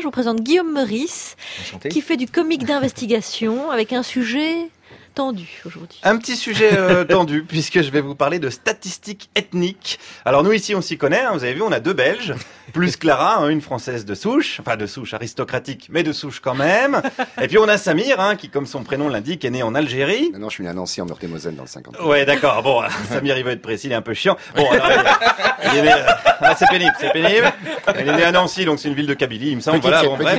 vous présente Guillaume Meurice, Enchanté. qui fait du comique d'investigation avec un sujet tendu aujourd'hui. Un petit sujet tendu, puisque je vais vous parler de statistiques ethniques. Alors nous ici on s'y connaît, vous avez vu, on a 2 Belges, plus Clara, une Française de souche, enfin de souche aristocratique, mais de souche quand même. Et puis on a Samir, qui comme son prénom l'indique, est né en Algérie. Non, je suis né à Nancy en Meurthe-et-Moselle dans le 50. Ouais, d'accord, bon, Samir il va être précis, il est un peu chiant. Bon, alors il est né, c'est pénible. Il est né à Nancy, donc c'est une ville de Kabylie, il me semble.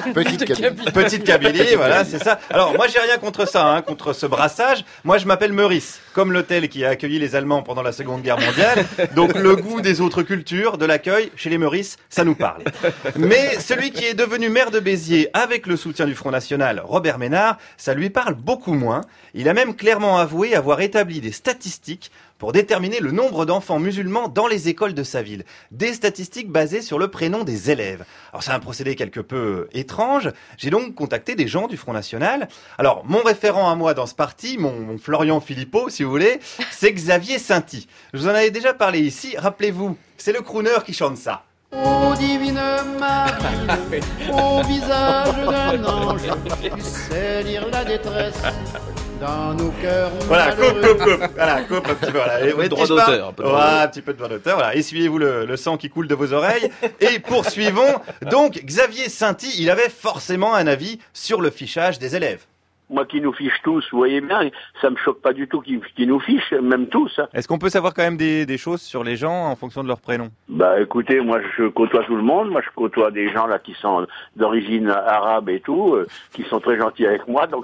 Petite Kabylie, voilà, c'est ça. Alors moi j'ai rien contre ça, contre ce brassage. Moi je m'appelle Meurice, comme l'hôtel qui a accueilli les Allemands pendant la Seconde Guerre mondiale. Donc le goût des autres cultures, de l'accueil, chez les Meurice, ça nous parle. Mais celui qui est devenu maire de Béziers avec le soutien du Front National, Robert Ménard, ça lui parle beaucoup moins. Il a même clairement avoué avoir établi des statistiques pour déterminer le nombre d'enfants musulmans dans les écoles de sa ville. Des statistiques basées sur le prénom des élèves. Alors c'est un procédé quelque peu étrange. J'ai donc contacté des gens du Front National. Alors mon référent à moi dans ce parti, mon Florian Philippot si vous voulez, c'est Xavier Sainty. Je vous en avais déjà parlé ici, rappelez-vous, c'est le crooner qui chante ça. Ô divine Marie, au visage d'un ange, tu sais lire la détresse dans nos cœurs Voilà, malheureux. coupe. Voilà, coupe un petit peu. Voilà. Un peu de droit d'auteur. Un petit peu de droit d'auteur. Voilà. Essuyez-vous le sang qui coule de vos oreilles. Et poursuivons. Donc, Xavier Sainty, il avait forcément un avis sur le fichage des élèves. Moi qui nous fiche tous, vous voyez bien, ça me choque pas du tout qu'ils nous fichent, même tous. Est-ce qu'on peut savoir quand même des choses sur les gens en fonction de leur prénom? Bah écoutez, moi je côtoie tout le monde, moi je côtoie des gens là qui sont d'origine arabe et tout, qui sont très gentils avec moi, donc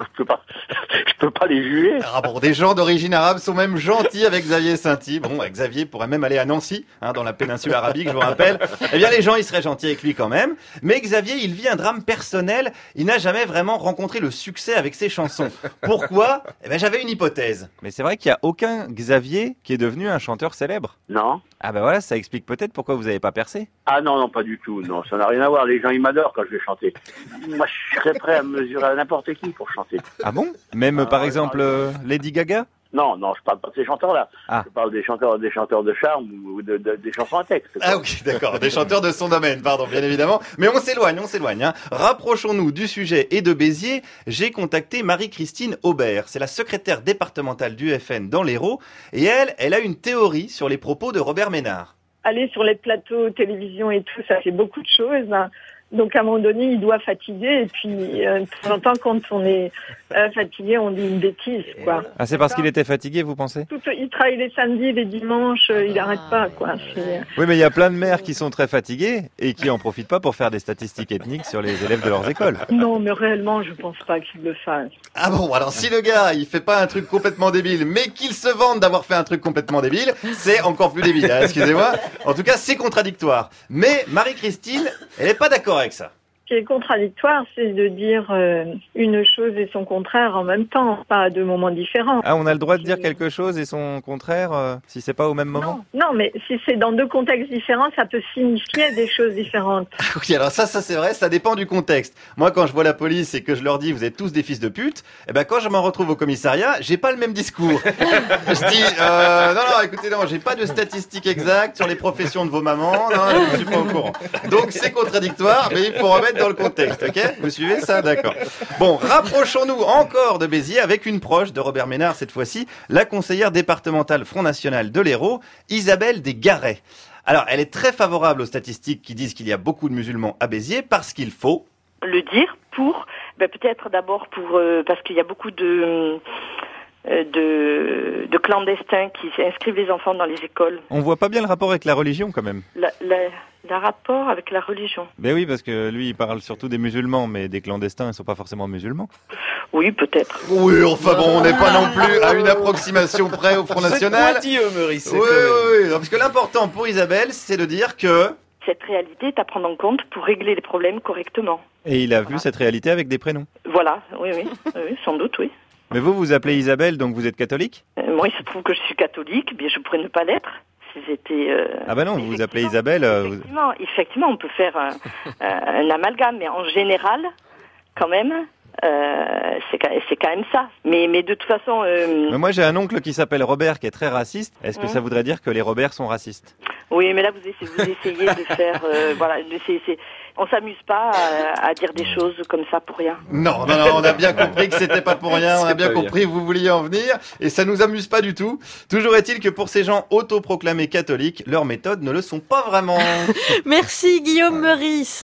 je peux pas les juger. Ah bon, des gens d'origine arabe sont même gentils avec Xavier Sainty. Bon, Xavier pourrait même aller à Nancy, dans la péninsule arabique, je vous rappelle. Eh bien les gens, ils seraient gentils avec lui quand même. Mais Xavier, il vit un drame personnel. Il n'a jamais vraiment rencontré le succès avec ses chansons. Pourquoi? Eh ben j'avais une hypothèse. Mais c'est vrai qu'il n'y a aucun Xavier qui est devenu un chanteur célèbre. Non. Ah ben voilà, ça explique peut-être pourquoi vous n'avez pas percé. Ah non, pas du tout, non, ça n'a rien à voir, les gens ils m'adorent quand je vais chanter. Moi je serais prêt à me mesurer à n'importe qui pour chanter. Ah bon? Même par exemple Lady Gaga? Non, je parle pas de ces chanteurs-là. Ah. Je parle des chanteurs de charme ou des chansons à texte. Quoi. Ah ok, d'accord, des chanteurs de son domaine, pardon, bien évidemment. Mais on s'éloigne. Rapprochons-nous du sujet et de Béziers. J'ai contacté Marie-Christine Aubert. C'est la secrétaire départementale du FN dans l'Hérault. Et elle a une théorie sur les propos de Robert Ménard. Aller sur les plateaux télévision et tout, ça fait beaucoup de choses. Donc à un moment donné, il doit fatiguer et puis de temps en temps, quand on est fatigué, on dit une bêtise, quoi. Ah, c'est parce qu'il était fatigué, vous pensez? Il travaille les samedis, les dimanches, il n'arrête pas, quoi. Oui, mais il y a plein de mères qui sont très fatiguées et qui en profitent pas pour faire des statistiques ethniques sur les élèves de leurs écoles. Non, mais réellement, je pense pas qu'il le fasse. Ah bon, alors si le gars, il fait pas un truc complètement débile, mais qu'il se vante d'avoir fait un truc complètement débile, c'est encore plus débile, excusez-moi. En tout cas, c'est contradictoire. Mais Marie-Christine, elle est pas d'accord avec ça. Ce qui est contradictoire, c'est de dire une chose et son contraire en même temps, pas à 2 moments différents. Ah, on a le droit de dire quelque chose et son contraire si c'est pas au même moment? Non, mais si c'est dans 2 contextes différents, ça peut signifier des choses différentes. Oui, alors ça c'est vrai, ça dépend du contexte. Moi, quand je vois la police et que je leur dis vous êtes tous des fils de pute, eh ben quand je m'en retrouve au commissariat, j'ai pas le même discours. Je dis non, écoutez, non, j'ai pas de statistiques exactes sur les professions de vos mamans, non, je suis pas au courant. Donc c'est contradictoire, mais il faut remettre dans le contexte, ok? Vous suivez ça? D'accord. Bon, rapprochons-nous encore de Béziers avec une proche de Robert Ménard cette fois-ci, la conseillère départementale Front National de l'Hérault, Isabelle Desgarets. Alors, elle est très favorable aux statistiques qui disent qu'il y a beaucoup de musulmans à Béziers parce qu'il faut le dire peut-être d'abord parce qu'il y a beaucoup de clandestins qui inscrivent les enfants dans les écoles. On voit pas bien le rapport avec la religion quand même. Le rapport avec la religion. Ben oui, parce que lui, il parle surtout des musulmans, mais des clandestins, ils sont pas forcément musulmans. Oui, peut-être. Oui, enfin bon, on n'est pas non plus à une approximation près au Front National. C'est pointilleux, Meurice. Oui, parce que l'important pour Isabelle, c'est de dire que cette réalité est à prendre en compte pour régler les problèmes correctement. Et il a vu cette réalité avec des prénoms. Voilà, oui, sans doute, oui. Mais vous appelez Isabelle, donc vous êtes catholique? Moi, il se trouve que je suis catholique, bien je pourrais ne pas l'être. Si j'étais... Ah bah non, vous vous appelez Isabelle... Effectivement, on peut faire un amalgame, mais en général, quand même... c'est quand même ça. Mais de toute façon... Mais moi j'ai un oncle qui s'appelle Robert qui est très raciste. Est-ce que ça voudrait dire que les Roberts sont racistes? Oui, mais là vous essayez de faire, voilà, on s'amuse pas à dire des choses comme ça pour rien. Non, on a bien compris que c'était pas pour rien, on a bien compris que vous vouliez en venir, et ça nous amuse pas du tout. Toujours est-il que pour ces gens autoproclamés catholiques, leurs méthodes ne le sont pas vraiment. Merci Guillaume Meurice.